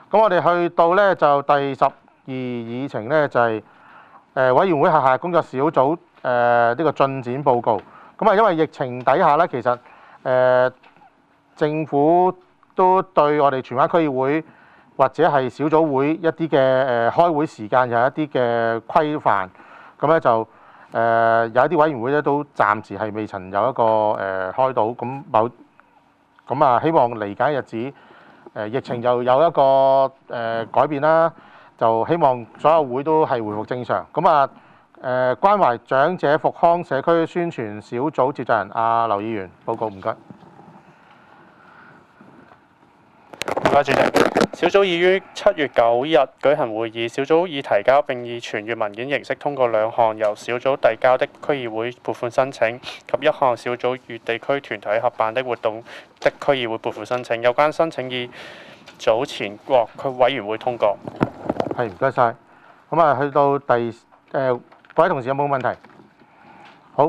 咁我哋去到咧就第12議程咧就係委員會轄下工作小組呢個進展報告。咁啊，因為疫情底下咧，其實政府都對我哋荃灣區議會或者係小組會一啲嘅開會時間有一啲嘅規範。咁咧就有一啲委員會咧都暫時係未曾有一個開到。咁啊，希望嚟緊日子疫情又有一個改變啦，就希望所有會都係回復正常。咁啊關懷長者復康社區宣傳小組召集人劉議員報告，唔該。 唔該，主席。小組已於7月9日舉行會議，小組已提交並以傳閱文件形式通過2項由小組遞交的區議會撥款申請及1項小組與地區團體合辦的活動的區議會撥款申請。有關申請已早前獲區委員會通過。 係，唔該晒。咁啊，去到各位同事有冇問題？